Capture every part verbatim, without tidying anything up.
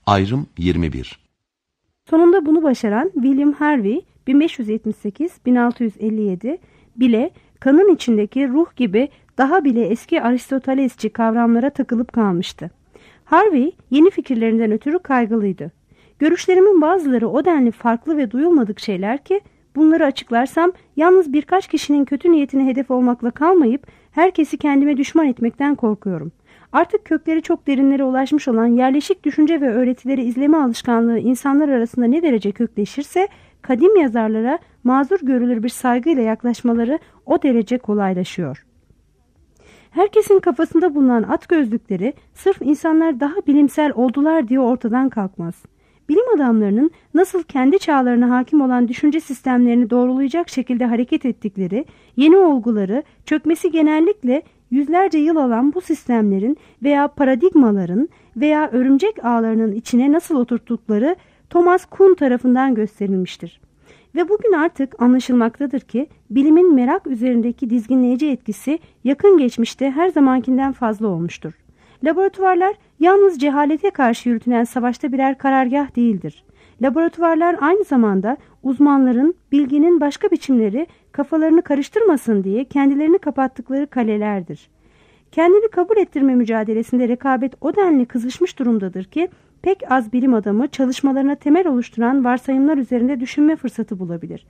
Ayrım yirmi bir. Sonunda bunu başaran William Harvey bin beş yüz yetmiş sekiz - bin altı yüz elli yedi bile kanın içindeki ruh gibi daha bile eski Aristotelesçi kavramlara takılıp kalmıştı. Harvey yeni fikirlerinden ötürü kaygılıydı. Görüşlerimin bazıları o denli farklı ve duyulmadık şeyler ki bunları açıklarsam yalnız birkaç kişinin kötü niyetine hedef olmakla kalmayıp herkesi kendime düşman etmekten korkuyorum. Artık kökleri çok derinlere ulaşmış olan yerleşik düşünce ve öğretileri izleme alışkanlığı insanlar arasında ne derece kökleşirse kadim yazarlara mazur görülür bir saygıyla yaklaşmaları o derece kolaylaşıyor. Herkesin kafasında bulunan at gözlükleri sırf insanlar daha bilimsel oldular diye ortadan kalkmaz. Bilim adamlarının nasıl kendi çağlarına hakim olan düşünce sistemlerini doğrulayacak şekilde hareket ettikleri, yeni olguları, çökmesi genellikle yüzlerce yıl alan bu sistemlerin veya paradigmaların veya örümcek ağlarının içine nasıl oturttukları Thomas Kuhn tarafından gösterilmiştir. Ve bugün artık anlaşılmaktadır ki bilimin merak üzerindeki dizginleyici etkisi yakın geçmişte her zamankinden fazla olmuştur. Laboratuvarlar yalnız cehalete karşı yürütülen savaşta birer karargah değildir. Laboratuvarlar aynı zamanda uzmanların bilginin başka biçimleri kafalarını karıştırmasın diye kendilerini kapattıkları kalelerdir. Kendini kabul ettirme mücadelesinde rekabet o denli kızışmış durumdadır ki pek az bilim adamı çalışmalarına temel oluşturan varsayımlar üzerinde düşünme fırsatı bulabilir.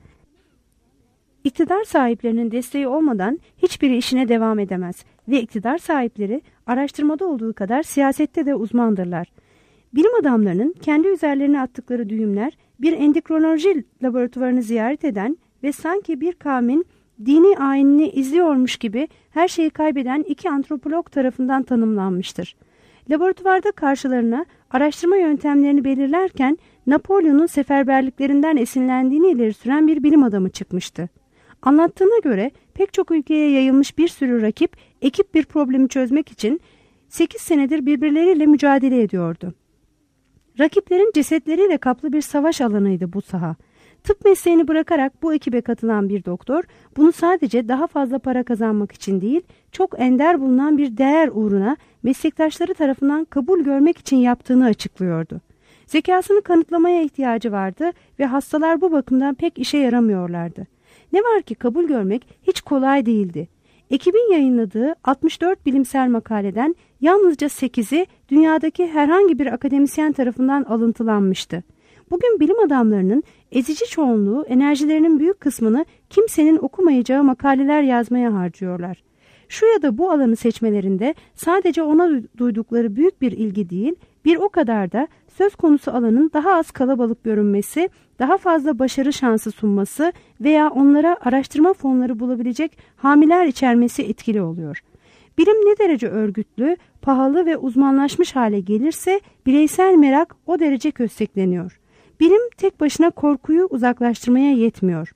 İktidar sahiplerinin desteği olmadan hiçbiri işine devam edemez ve iktidar sahipleri araştırmada olduğu kadar siyasette de uzmandırlar. Bilim adamlarının kendi üzerlerine attıkları düğümler bir endokrinoloji laboratuvarını ziyaret eden ve sanki bir kavmin dini ayinini izliyormuş gibi her şeyi kaybeden iki antropolog tarafından tanımlanmıştır. Laboratuvarda karşılarına araştırma yöntemlerini belirlerken Napolyon'un seferberliklerinden esinlendiğini ileri süren bir bilim adamı çıkmıştı. Anlattığına göre pek çok ülkeye yayılmış bir sürü rakip ekip bir problemi çözmek için sekiz senedir birbirleriyle mücadele ediyordu. Rakiplerin cesetleriyle kaplı bir savaş alanıydı bu saha. Tıp mesleğini bırakarak bu ekibe katılan bir doktor bunu sadece daha fazla para kazanmak için değil, çok ender bulunan bir değer uğruna meslektaşları tarafından kabul görmek için yaptığını açıklıyordu. Zekasını kanıtlamaya ihtiyacı vardı ve hastalar bu bakımdan pek işe yaramıyorlardı. Ne var ki kabul görmek hiç kolay değildi. Ekibin yayınladığı altmış dört bilimsel makaleden yalnızca sekizi dünyadaki herhangi bir akademisyen tarafından alıntılanmıştı. Bugün bilim adamlarının ezici çoğunluğu enerjilerinin büyük kısmını kimsenin okumayacağı makaleler yazmaya harcıyorlar. Şu ya da bu alanı seçmelerinde sadece ona duydukları büyük bir ilgi değil, bir o kadar da söz konusu alanın daha az kalabalık görünmesi, daha fazla başarı şansı sunması veya onlara araştırma fonları bulabilecek hamiler içermesi etkili oluyor. Bilim ne derece örgütlü, pahalı ve uzmanlaşmış hale gelirse bireysel merak o derece köstekleniyor. Bilim tek başına korkuyu uzaklaştırmaya yetmiyor.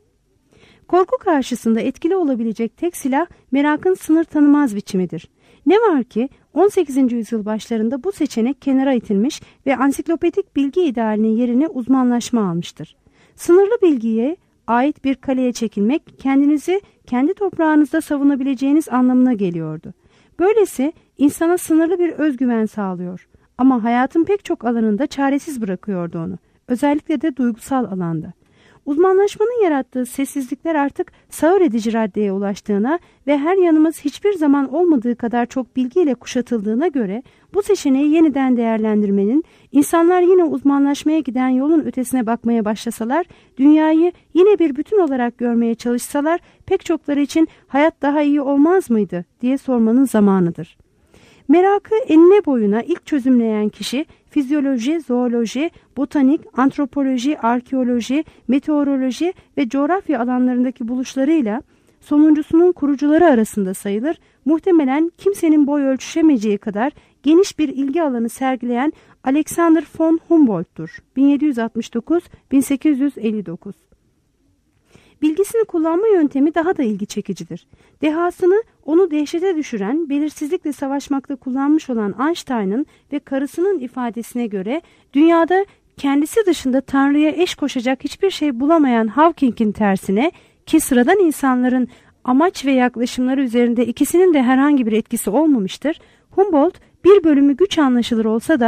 Korku karşısında etkili olabilecek tek silah merakın sınır tanımaz biçimidir. Ne var ki on sekizinci yüzyıl başlarında bu seçenek kenara itilmiş ve ansiklopedik bilgi idealinin yerini uzmanlaşma almıştır. Sınırlı bilgiye ait bir kaleye çekilmek kendinizi kendi toprağınızda savunabileceğiniz anlamına geliyordu. Böylesi insana sınırlı bir özgüven sağlıyor ama hayatın pek çok alanında çaresiz bırakıyordu onu, özellikle de duygusal alanda. Uzmanlaşmanın yarattığı sessizlikler artık sağır edici raddeye ulaştığına ve her yanımız hiçbir zaman olmadığı kadar çok bilgiyle kuşatıldığına göre bu seçeneği yeniden değerlendirmenin, insanlar yine uzmanlaşmaya giden yolun ötesine bakmaya başlasalar, dünyayı yine bir bütün olarak görmeye çalışsalar pek çokları için hayat daha iyi olmaz mıydı diye sormanın zamanıdır. Merakı enine boyuna ilk çözümleyen kişi fizyoloji, zooloji, botanik, antropoloji, arkeoloji, meteoroloji ve coğrafya alanlarındaki buluşlarıyla sonuncusunun kurucuları arasında sayılır, muhtemelen kimsenin boy ölçüşemeyeceği kadar geniş bir ilgi alanı sergileyen Alexander von Humboldt'tur. bin yedi yüz altmış dokuz - bin sekiz yüz elli dokuz. Bilgisini kullanma yöntemi daha da ilgi çekicidir. Dehasını onu dehşete düşüren, belirsizlikle savaşmakta kullanmış olan Einstein'ın ve karısının ifadesine göre dünyada kendisi dışında Tanrı'ya eş koşacak hiçbir şey bulamayan Hawking'in tersine ki sıradan insanların amaç ve yaklaşımları üzerinde ikisinin de herhangi bir etkisi olmamıştır, Humboldt bir bölümü güç anlaşılır olsa da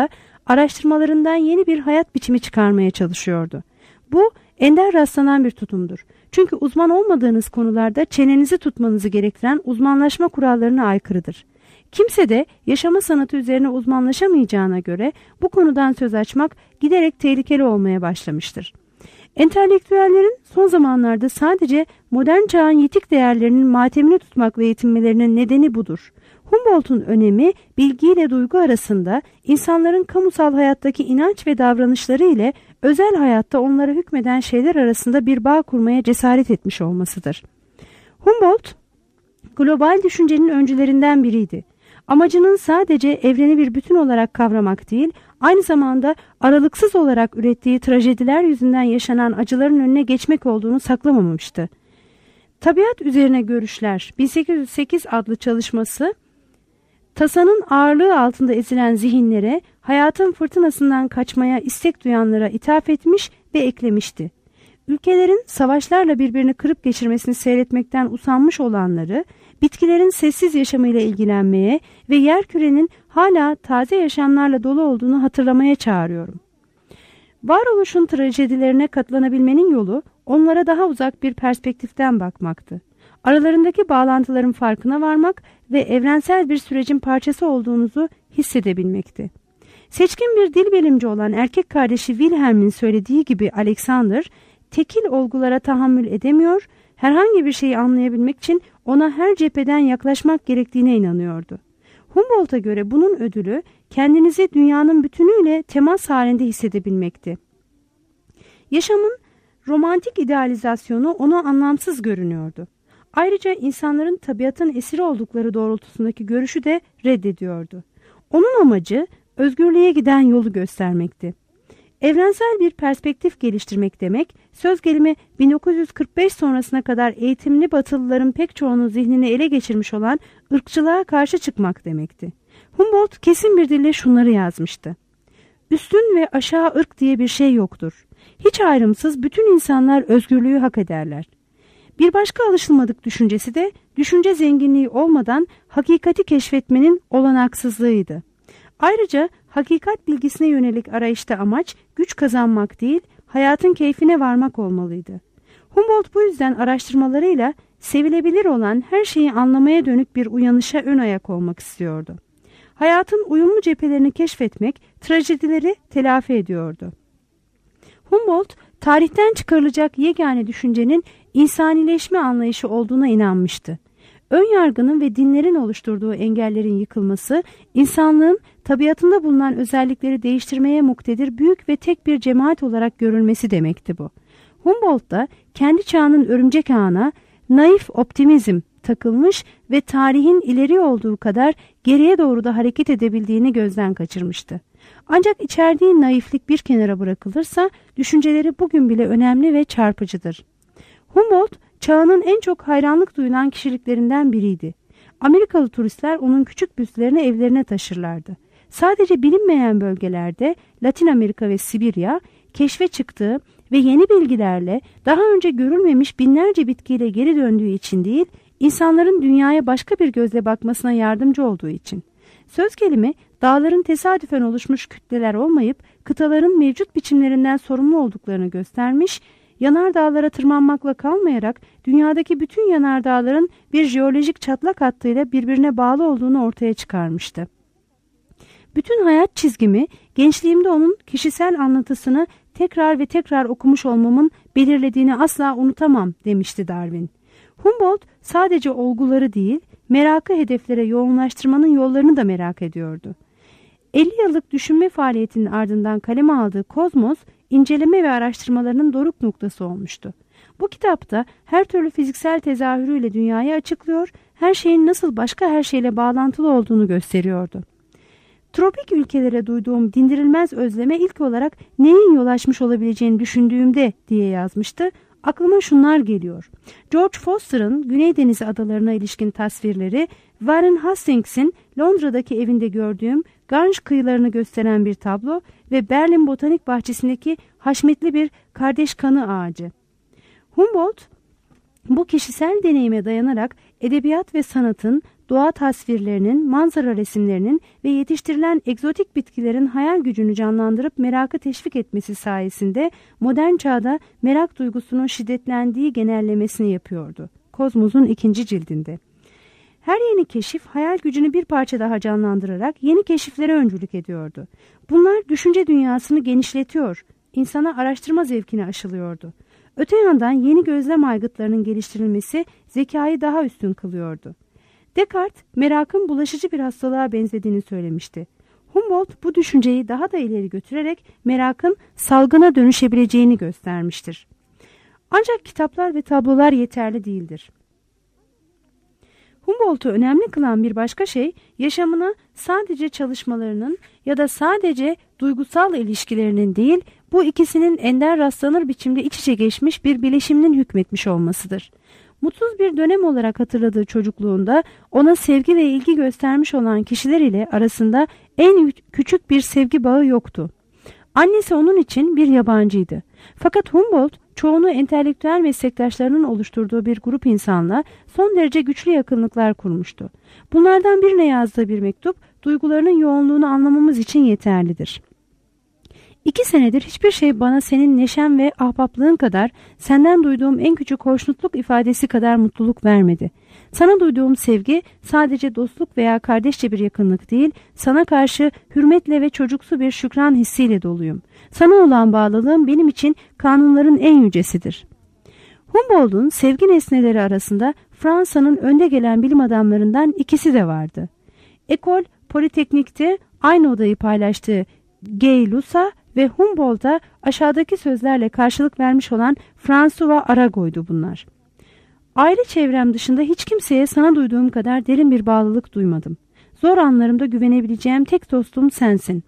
araştırmalarından yeni bir hayat biçimi çıkarmaya çalışıyordu. Bu ender rastlanan bir tutumdur. Çünkü uzman olmadığınız konularda çenenizi tutmanızı gerektiren uzmanlaşma kurallarına aykırıdır. Kimse de yaşama sanatı üzerine uzmanlaşamayacağına göre bu konudan söz açmak giderek tehlikeli olmaya başlamıştır. Entelektüellerin son zamanlarda sadece modern çağın yitik değerlerinin matemini tutmakla yetinmelerinin nedeni budur. Humboldt'un önemi bilgiyle duygu arasında, insanların kamusal hayattaki inanç ve davranışları ile özel hayatta onlara hükmeden şeyler arasında bir bağ kurmaya cesaret etmiş olmasıdır. Humboldt, global düşüncenin öncülerinden biriydi. Amacının sadece evreni bir bütün olarak kavramak değil, aynı zamanda aralıksız olarak ürettiği trajediler yüzünden yaşanan acıların önüne geçmek olduğunu saklamamıştı. Tabiat üzerine görüşler bin sekiz yüz sekiz adlı çalışması, tasanın ağırlığı altında ezilen zihinlere, hayatın fırtınasından kaçmaya istek duyanlara ithaf etmiş ve eklemişti. Ülkelerin savaşlarla birbirini kırıp geçirmesini seyretmekten usanmış olanları, bitkilerin sessiz yaşamıyla ilgilenmeye ve yerkürenin hala taze yaşamlarla dolu olduğunu hatırlamaya çağırıyorum. Varoluşun trajedilerine katlanabilmenin yolu, onlara daha uzak bir perspektiften bakmaktı. Aralarındaki bağlantıların farkına varmak ve evrensel bir sürecin parçası olduğunuzu hissedebilmekti. Seçkin bir dil bilimci olan erkek kardeşi Wilhelm'in söylediği gibi Alexander, tekil olgulara tahammül edemiyor, herhangi bir şeyi anlayabilmek için ona her cepheden yaklaşmak gerektiğine inanıyordu. Humboldt'a göre bunun ödülü kendinizi dünyanın bütünüyle temas halinde hissedebilmekti. Yaşamın romantik idealizasyonu ona anlamsız görünüyordu. Ayrıca insanların tabiatın esiri oldukları doğrultusundaki görüşü de reddediyordu. Onun amacı özgürlüğe giden yolu göstermekti. Evrensel bir perspektif geliştirmek demek, söz gelimi bin dokuz yüz kırk beş sonrasına kadar eğitimli Batılıların pek çoğunun zihnini ele geçirmiş olan ırkçılığa karşı çıkmak demekti. Humboldt kesin bir dille şunları yazmıştı. Üstün ve aşağı ırk diye bir şey yoktur. Hiç ayrımsız bütün insanlar özgürlüğü hak ederler. Bir başka alışılmadık düşüncesi de düşünce zenginliği olmadan hakikati keşfetmenin olanaksızlığıydı. Ayrıca hakikat bilgisine yönelik arayışta amaç güç kazanmak değil, hayatın keyfine varmak olmalıydı. Humboldt bu yüzden araştırmalarıyla sevilebilir olan her şeyi anlamaya dönük bir uyanışa ön ayak olmak istiyordu. Hayatın uyumlu cephelerini keşfetmek, trajedileri telafi ediyordu. Humboldt, tarihten çıkarılacak yegane düşüncenin insanileşme anlayışı olduğuna inanmıştı. Ön yargının ve dinlerin oluşturduğu engellerin yıkılması, insanlığın tabiatında bulunan özellikleri değiştirmeye muktedir büyük ve tek bir cemaat olarak görülmesi demekti bu. Humboldt da kendi çağının örümcek ağına naif optimizm takılmış ve tarihin ileri olduğu kadar geriye doğru da hareket edebildiğini gözden kaçırmıştı. Ancak içerdiği naiflik bir kenara bırakılırsa düşünceleri bugün bile önemli ve çarpıcıdır. Humboldt, çağının en çok hayranlık duyulan kişiliklerinden biriydi. Amerikalı turistler onun küçük büstlerini evlerine taşırlardı. Sadece bilinmeyen bölgelerde Latin Amerika ve Sibirya keşfe çıktığı ve yeni bilgilerle daha önce görülmemiş binlerce bitkiyle geri döndüğü için değil, insanların dünyaya başka bir gözle bakmasına yardımcı olduğu için. Söz gelimi dağların tesadüfen oluşmuş kütleler olmayıp kıtaların mevcut biçimlerinden sorumlu olduklarını göstermiş, yanardağlara tırmanmakla kalmayarak dünyadaki bütün yanardağların bir jeolojik çatlak hattıyla birbirine bağlı olduğunu ortaya çıkarmıştı. Bütün hayat çizgimi gençliğimde onun kişisel anlatısını tekrar ve tekrar okumuş olmamın belirlediğini asla unutamam demişti Darwin. Humboldt sadece olguları değil, merakı hedeflere yoğunlaştırmanın yollarını da merak ediyordu. elli yıllık düşünme faaliyetinin ardından kaleme aldığı Kozmos, inceleme ve araştırmalarının doruk noktası olmuştu. Bu kitapta her türlü fiziksel tezahürüyle dünyayı açıklıyor, her şeyin nasıl başka her şeyle bağlantılı olduğunu gösteriyordu. Tropik ülkelere duyduğum dindirilmez özleme ilk olarak neyin yol açmış olabileceğini düşündüğümde diye yazmıştı. Aklıma şunlar geliyor. George Foster'ın Güney Denizi adalarına ilişkin tasvirleri, Warren Hastings'in Londra'daki evinde gördüğüm Ganj kıyılarını gösteren bir tablo ve Berlin Botanik Bahçesi'ndeki haşmetli bir kardeş kanı ağacı. Humboldt, bu kişisel deneyime dayanarak edebiyat ve sanatın doğa tasvirlerinin, manzara resimlerinin ve yetiştirilen egzotik bitkilerin hayal gücünü canlandırıp merakı teşvik etmesi sayesinde modern çağda merak duygusunun şiddetlendiği genellemesini yapıyordu. Kozmos'un ikinci cildinde. Her yeni keşif hayal gücünü bir parça daha canlandırarak yeni keşiflere öncülük ediyordu. Bunlar düşünce dünyasını genişletiyor, insana araştırma zevkini aşılıyordu. Öte yandan yeni gözlem aygıtlarının geliştirilmesi zekayı daha üstün kılıyordu. Descartes, merakın bulaşıcı bir hastalığa benzediğini söylemişti. Humboldt bu düşünceyi daha da ileri götürerek merakın salgına dönüşebileceğini göstermiştir. Ancak kitaplar ve tablolar yeterli değildir. Humboldt'u önemli kılan bir başka şey, yaşamına sadece çalışmalarının ya da sadece duygusal ilişkilerinin değil, bu ikisinin ender rastlanır biçimde iç içe geçmiş bir bileşiminin hükmetmiş olmasıdır. Mutsuz bir dönem olarak hatırladığı çocukluğunda ona sevgi ve ilgi göstermiş olan kişiler ile arasında en küçük bir sevgi bağı yoktu. Annesi onun için bir yabancıydı. Fakat Humboldt çoğunu entelektüel meslektaşlarının oluşturduğu bir grup insanla son derece güçlü yakınlıklar kurmuştu. Bunlardan birine yazdığı bir mektup duygularının yoğunluğunu anlamamız için yeterlidir. İki senedir hiçbir şey bana senin neşen ve ahbaplığın kadar, senden duyduğum en küçük hoşnutluk ifadesi kadar mutluluk vermedi. Sana duyduğum sevgi sadece dostluk veya kardeşçe bir yakınlık değil, sana karşı hürmetle ve çocuksu bir şükran hissiyle doluyum. Sana olan bağlılığım benim için kanunların en yücesidir. Humboldt'un sevgi nesneleri arasında Fransa'nın önde gelen bilim adamlarından ikisi de vardı. École Polytechnique'te aynı odayı paylaştığı Gay-Lussac ve Humboldt'a aşağıdaki sözlerle karşılık vermiş olan François Arago'ydu bunlar. Aile çevrem dışında hiç kimseye sana duyduğum kadar derin bir bağlılık duymadım. Zor anlarımda güvenebileceğim tek dostum sensin.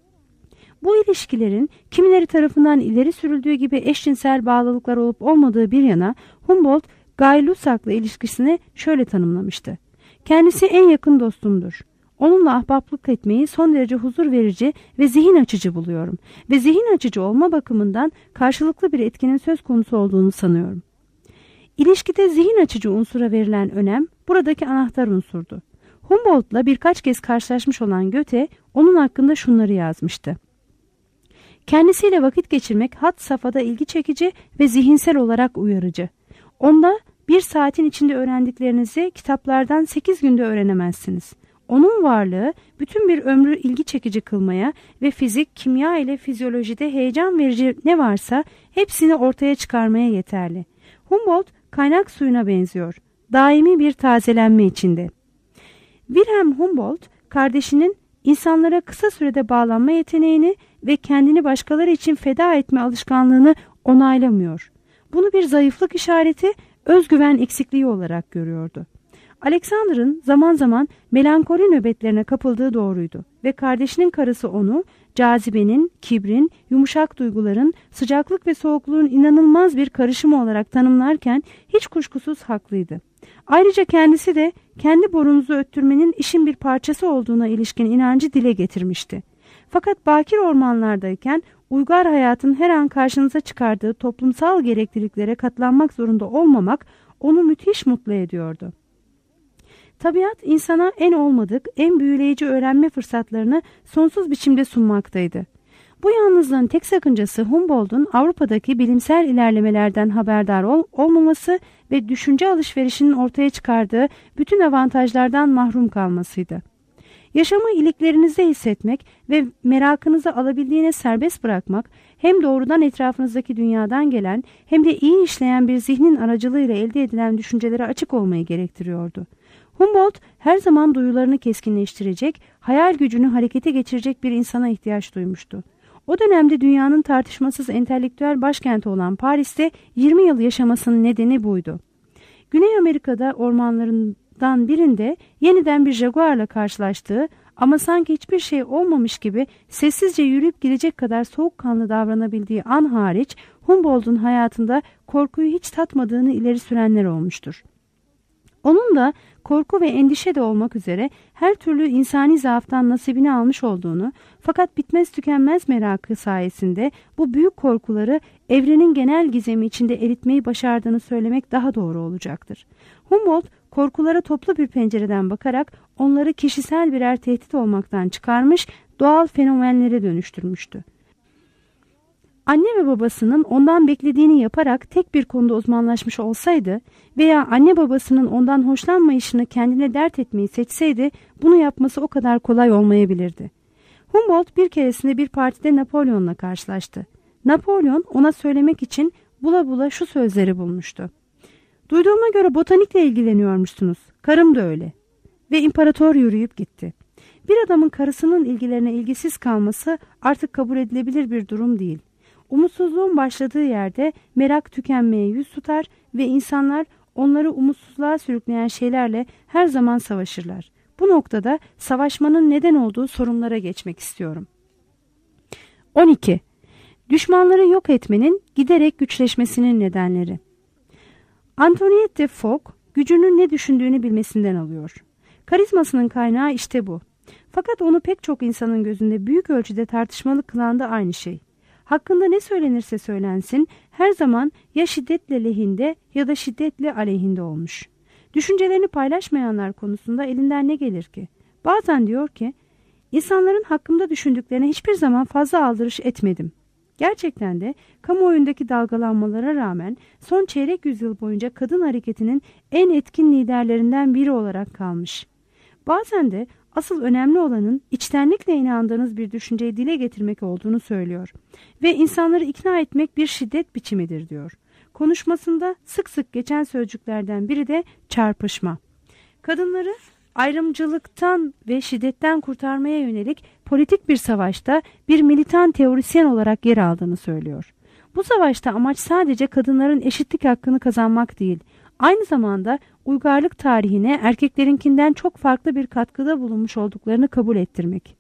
Bu ilişkilerin kimileri tarafından ileri sürüldüğü gibi eşcinsel bağlılıklar olup olmadığı bir yana, Humboldt, Gay-Lussac'la ilişkisini şöyle tanımlamıştı. Kendisi en yakın dostumdur. Onunla ahbaplık etmeyi son derece huzur verici ve zihin açıcı buluyorum ve zihin açıcı olma bakımından karşılıklı bir etkinin söz konusu olduğunu sanıyorum. İlişkide zihin açıcı unsura verilen önem buradaki anahtar unsurdu. Humboldt'la birkaç kez karşılaşmış olan Goethe onun hakkında şunları yazmıştı. Kendisiyle vakit geçirmek had safhada ilgi çekici ve zihinsel olarak uyarıcı. Onda bir saatin içinde öğrendiklerinizi kitaplardan sekiz günde öğrenemezsiniz. Onun varlığı bütün bir ömrü ilgi çekici kılmaya ve fizik, kimya ile fizyolojide heyecan verici ne varsa hepsini ortaya çıkarmaya yeterli. Humboldt kaynak suyuna benziyor. Daimi bir tazelenme içinde. Wilhelm Humboldt kardeşinin insanlara kısa sürede bağlanma yeteneğini ve kendini başkaları için feda etme alışkanlığını onaylamıyor. Bunu bir zayıflık işareti, özgüven eksikliği olarak görüyordu. Alexander'ın zaman zaman melankoli nöbetlerine kapıldığı doğruydu ve kardeşinin karısı onu cazibenin, kibrin, yumuşak duyguların, sıcaklık ve soğukluğun inanılmaz bir karışımı olarak tanımlarken hiç kuşkusuz haklıydı. Ayrıca kendisi de kendi borunuzu öttürmenin işin bir parçası olduğuna ilişkin inancı dile getirmişti. Fakat bakir ormanlardayken uygar hayatın her an karşınıza çıkardığı toplumsal gerekliliklere katlanmak zorunda olmamak onu müthiş mutlu ediyordu. Tabiat insana en olmadık, en büyüleyici öğrenme fırsatlarını sonsuz biçimde sunmaktaydı. Bu yalnızlığın tek sakıncası Humboldt'un Avrupa'daki bilimsel ilerlemelerden haberdar ol olmaması ve düşünce alışverişinin ortaya çıkardığı bütün avantajlardan mahrum kalmasıydı. Yaşamı iliklerinizde hissetmek ve merakınızı alabildiğine serbest bırakmak hem doğrudan etrafınızdaki dünyadan gelen hem de iyi işleyen bir zihnin aracılığıyla elde edilen düşüncelere açık olmayı gerektiriyordu. Humboldt her zaman duyularını keskinleştirecek, hayal gücünü harekete geçirecek bir insana ihtiyaç duymuştu. O dönemde dünyanın tartışmasız entelektüel başkenti olan Paris'te yirmi yıl yaşamasının nedeni buydu. Güney Amerika'da ormanlarından birinde yeniden bir jaguarla karşılaştığı ama sanki hiçbir şey olmamış gibi sessizce yürüyüp gidecek kadar soğukkanlı davranabildiği an hariç Humboldt'un hayatında korkuyu hiç tatmadığını ileri sürenler olmuştur. Onun da korku ve endişe de olmak üzere her türlü insani zaaftan nasibini almış olduğunu, fakat bitmez tükenmez merakı sayesinde bu büyük korkuları evrenin genel gizemi içinde eritmeyi başardığını söylemek daha doğru olacaktır. Humboldt korkulara toplu bir pencereden bakarak onları kişisel birer tehdit olmaktan çıkarmış, doğal fenomenlere dönüştürmüştü. Anne ve babasının ondan beklediğini yaparak tek bir konuda uzmanlaşmış olsaydı veya anne babasının ondan hoşlanmayışını kendine dert etmeyi seçseydi bunu yapması o kadar kolay olmayabilirdi. Humboldt bir keresinde bir partide Napolyon'la karşılaştı. Napolyon ona söylemek için bula bula şu sözleri bulmuştu. "Duyduğuma göre botanikle ilgileniyormuşsunuz. Karım da öyle." Ve imparator yürüyüp gitti. Bir adamın karısının ilgilerine ilgisiz kalması artık kabul edilebilir bir durum değil. Umutsuzluğun başladığı yerde merak tükenmeye yüz tutar ve insanlar onları umutsuzluğa sürükleyen şeylerle her zaman savaşırlar. Bu noktada savaşmanın neden olduğu sorunlara geçmek istiyorum. on iki. Düşmanları yok etmenin giderek güçleşmesinin nedenleri. Antoinette de Foch gücünün ne düşündüğünü bilmesinden alıyor. Karizmasının kaynağı işte bu. Fakat onu pek çok insanın gözünde büyük ölçüde tartışmalı kılan da aynı şey. Hakkında ne söylenirse söylensin her zaman ya şiddetle lehinde ya da şiddetle aleyhinde olmuş. Düşüncelerini paylaşmayanlar konusunda elinden ne gelir ki? Bazen diyor ki, insanların hakkımda düşündüklerine hiçbir zaman fazla aldırış etmedim. Gerçekten de kamuoyundaki dalgalanmalara rağmen son çeyrek yüzyıl boyunca kadın hareketinin en etkin liderlerinden biri olarak kalmış. Bazen de asıl önemli olanın içtenlikle inandığınız bir düşünceyi dile getirmek olduğunu söylüyor ve insanları ikna etmek bir şiddet biçimidir diyor. Konuşmasında sık sık geçen sözcüklerden biri de çarpışma. Kadınları ayrımcılıktan ve şiddetten kurtarmaya yönelik politik bir savaşta bir militan teorisyen olarak yer aldığını söylüyor. Bu savaşta amaç sadece kadınların eşitlik hakkını kazanmak değil, aynı zamanda uygarlık tarihine erkeklerinkinden çok farklı bir katkıda bulunmuş olduklarını kabul ettirmek.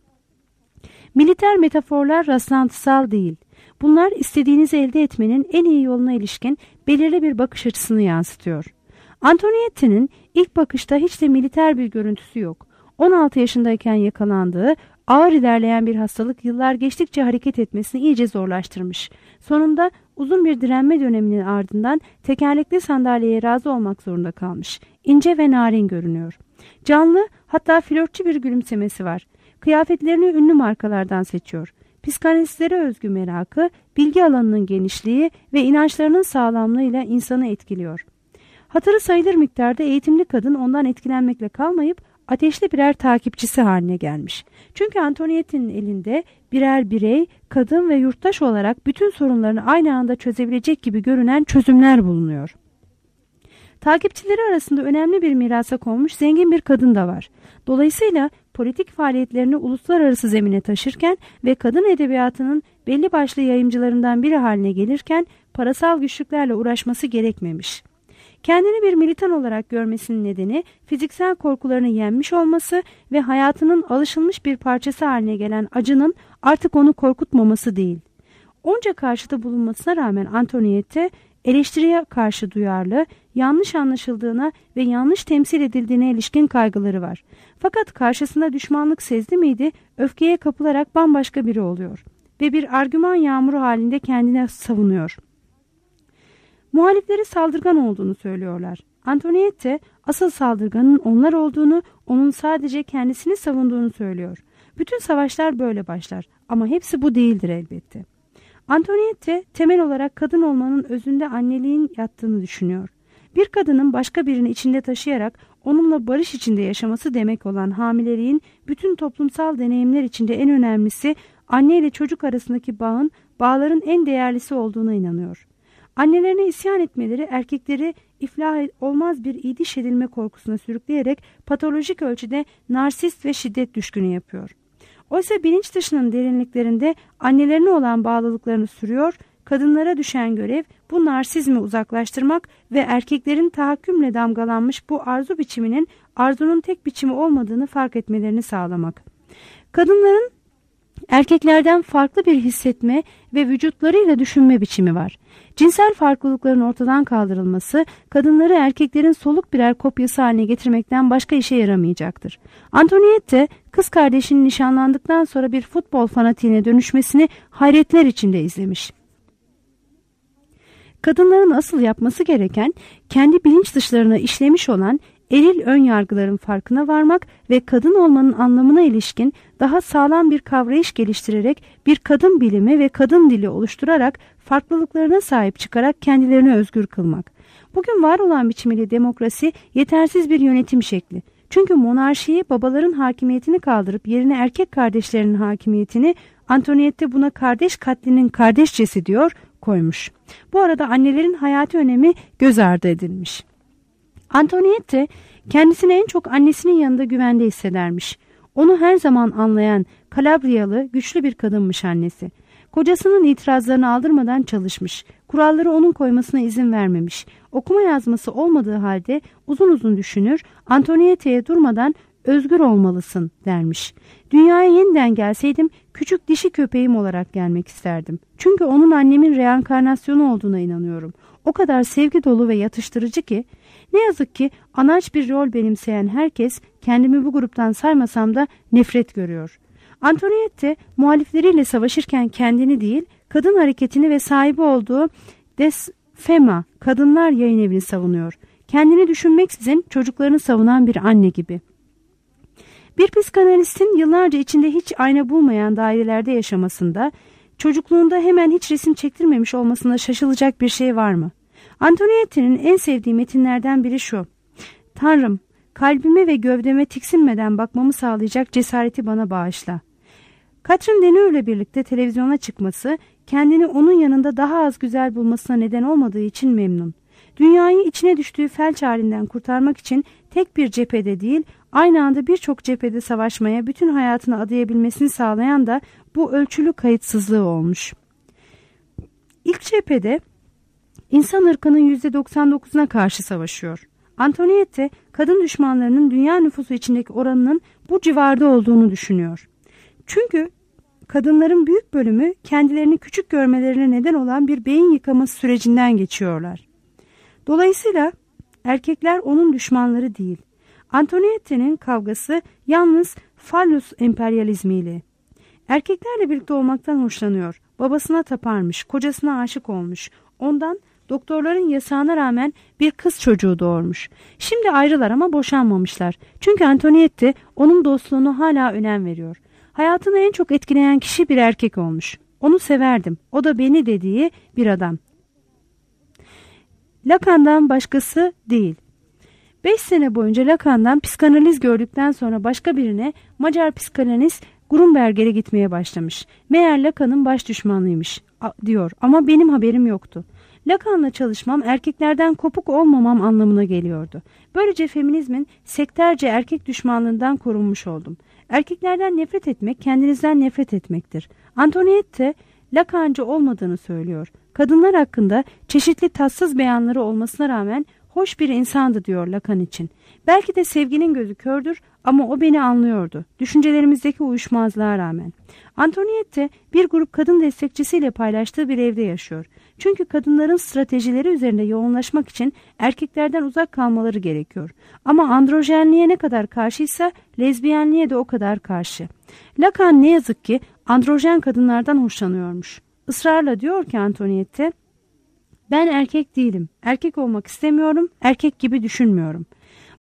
Militer metaforlar rastlantısal değil. Bunlar istediğinizi elde etmenin en iyi yoluna ilişkin belirli bir bakış açısını yansıtıyor. Antoinette'nin ilk bakışta hiç de militer bir görüntüsü yok. on altı yaşındayken yakalandığı ağır ilerleyen bir hastalık yıllar geçtikçe hareket etmesini iyice zorlaştırmış. Sonunda uzun bir direnme döneminin ardından tekerlekli sandalyeye razı olmak zorunda kalmış. İnce ve narin görünüyor. Canlı, hatta flörtçü bir gülümsemesi var. Kıyafetlerini ünlü markalardan seçiyor. Psikanalistlere özgü merakı, bilgi alanının genişliği ve inançlarının sağlamlığıyla insanı etkiliyor. Hatırı sayılır miktarda eğitimli kadın ondan etkilenmekle kalmayıp ateşli birer takipçisi haline gelmiş. Çünkü Antoinette'nin elinde birer birey, kadın ve yurttaş olarak bütün sorunlarını aynı anda çözebilecek gibi görünen çözümler bulunuyor. Takipçileri arasında önemli bir mirasa konmuş zengin bir kadın da var. Dolayısıyla politik faaliyetlerini uluslararası zemine taşırken ve kadın edebiyatının belli başlı yayımcılarından biri haline gelirken parasal güçlüklerle uğraşması gerekmemiş. Kendini bir militan olarak görmesinin nedeni fiziksel korkularını yenmiş olması ve hayatının alışılmış bir parçası haline gelen acının artık onu korkutmaması değil. Onca karşıda bulunmasına rağmen Antoinette eleştiriye karşı duyarlı, yanlış anlaşıldığına ve yanlış temsil edildiğine ilişkin kaygıları var. Fakat karşısında düşmanlık sezdi miydi, öfkeye kapılarak bambaşka biri oluyor ve bir argüman yağmuru halinde kendine savunuyor. Muhalifleri saldırgan olduğunu söylüyorlar. Antoinette asıl saldırganın onlar olduğunu, onun sadece kendisini savunduğunu söylüyor. Bütün savaşlar böyle başlar ama hepsi bu değildir elbette. Antoinette temel olarak kadın olmanın özünde anneliğin yattığını düşünüyor. Bir kadının başka birini içinde taşıyarak onunla barış içinde yaşaması demek olan hamileliğin bütün toplumsal deneyimler içinde en önemlisi anne ile çocuk arasındaki bağın, bağların en değerlisi olduğuna inanıyor. Annelerine isyan etmeleri erkekleri iflah olmaz bir iyiliş edilme korkusuna sürükleyerek patolojik ölçüde narsist ve şiddet düşkünü yapıyor. Oysa bilinç dışının derinliklerinde annelerine olan bağlılıklarını sürüyor, kadınlara düşen görev bu narsizmi uzaklaştırmak ve erkeklerin tahakkümle damgalanmış bu arzu biçiminin arzunun tek biçimi olmadığını fark etmelerini sağlamak. Kadınların erkeklerden farklı bir hissetme ve vücutlarıyla düşünme biçimi var. Cinsel farklılıkların ortadan kaldırılması kadınları erkeklerin soluk birer kopyası haline getirmekten başka işe yaramayacaktır. Antoinette kız kardeşinin nişanlandıktan sonra bir futbol fanatiğine dönüşmesini hayretler içinde izlemiş. Kadınların asıl yapması gereken kendi bilinç dışlarına işlemiş olan eril ön yargıların farkına varmak ve kadın olmanın anlamına ilişkin daha sağlam bir kavrayış geliştirerek bir kadın bilimi ve kadın dili oluşturarak farklılıklarına sahip çıkarak kendilerini özgür kılmak. Bugün var olan biçimiyle demokrasi yetersiz bir yönetim şekli. Çünkü monarşiyi, babaların hakimiyetini kaldırıp yerine erkek kardeşlerinin hakimiyetini, Antoniette buna kardeş katlinin kardeşçesi diyor, koymuş. Bu arada annelerin hayati önemi göz ardı edilmiş. Antoniette kendisini en çok annesinin yanında güvende hissedermiş. Onu her zaman anlayan Kalabriyalı güçlü bir kadınmış annesi. Kocasının itirazlarını aldırmadan çalışmış. Kuralları onun koymasına izin vermemiş. Okuma yazması olmadığı halde uzun uzun düşünür, Antoniette'ye durmadan özgür olmalısın dermiş. Dünyaya yeniden gelseydim küçük dişi köpeğim olarak gelmek isterdim. Çünkü onun annemin reenkarnasyonu olduğuna inanıyorum. O kadar sevgi dolu ve yatıştırıcı ki, ne yazık ki anaç bir rol benimseyen herkes, kendimi bu gruptan saymasam da nefret görüyor. Antoniette muhalifleriyle savaşırken kendini değil, kadın hareketini ve sahibi olduğu Des Fema, Kadınlar Yayın Evi'ni savunuyor. Kendini düşünmeksizin çocuklarını savunan bir anne gibi. Bir psikanalistin yıllarca içinde hiç ayna bulmayan dairelerde yaşamasında, çocukluğunda hemen hiç resim çektirmemiş olmasına şaşılacak bir şey var mı? Antoniette'nin en sevdiği metinlerden biri şu: Tanrım, kalbime ve gövdeme tiksinmeden bakmamı sağlayacak cesareti bana bağışla. Catherine Deneuve'le birlikte televizyona çıkması, kendini onun yanında daha az güzel bulmasına neden olmadığı için memnun. Dünyayı içine düştüğü felç halinden kurtarmak için tek bir cephede değil, aynı anda birçok cephede savaşmaya bütün hayatını adayabilmesini sağlayan da bu ölçülü kayıtsızlığı olmuş. İlk cephede insan ırkının yüzde doksan dokuzuna karşı savaşıyor. Antoniette, kadın düşmanlarının dünya nüfusu içindeki oranının bu civarda olduğunu düşünüyor. Çünkü kadınların büyük bölümü kendilerini küçük görmelerine neden olan bir beyin yıkaması sürecinden geçiyorlar. Dolayısıyla erkekler onun düşmanları değil. Antoniette'nin kavgası yalnız fallus emperyalizmiyle. Erkeklerle birlikte olmaktan hoşlanıyor. Babasına taparmış, kocasına aşık olmuş. Ondan doktorların yasağına rağmen bir kız çocuğu doğurmuş. Şimdi ayrılar ama boşanmamışlar. Çünkü Antoniette onun dostluğunu hala önem veriyor. Hayatını en çok etkileyen kişi bir erkek olmuş. Onu severdim. O da beni dediği bir adam. Lacan'dan başkası değil. Beş sene boyunca Lacan'dan psikanaliz gördükten sonra başka birine, Macar psikanalist Grunberger'e gitmeye başlamış. Meğer Lacan'ın baş düşmanıymış diyor ama benim haberim yoktu. Lacan'la çalışmam erkeklerden kopuk olmamam anlamına geliyordu. Böylece feminizmin sektörce erkek düşmanlığından korunmuş oldum. Erkeklerden nefret etmek kendinizden nefret etmektir. Antoniette Lacan'cı olmadığını söylüyor. Kadınlar hakkında çeşitli tatsız beyanları olmasına rağmen hoş bir insandı diyor Lacan için. Belki de sevginin gözü kördür ama o beni anlıyordu. Düşüncelerimizdeki uyuşmazlığa rağmen. Antoniette bir grup kadın destekçisiyle paylaştığı bir evde yaşıyor. Çünkü kadınların stratejileri üzerinde yoğunlaşmak için erkeklerden uzak kalmaları gerekiyor. Ama androjenliğe ne kadar karşıysa lezbiyenliğe de o kadar karşı. Lacan ne yazık ki androjen kadınlardan hoşlanıyormuş. Israrla diyor ki Antoniette, ben erkek değilim, erkek olmak istemiyorum, erkek gibi düşünmüyorum.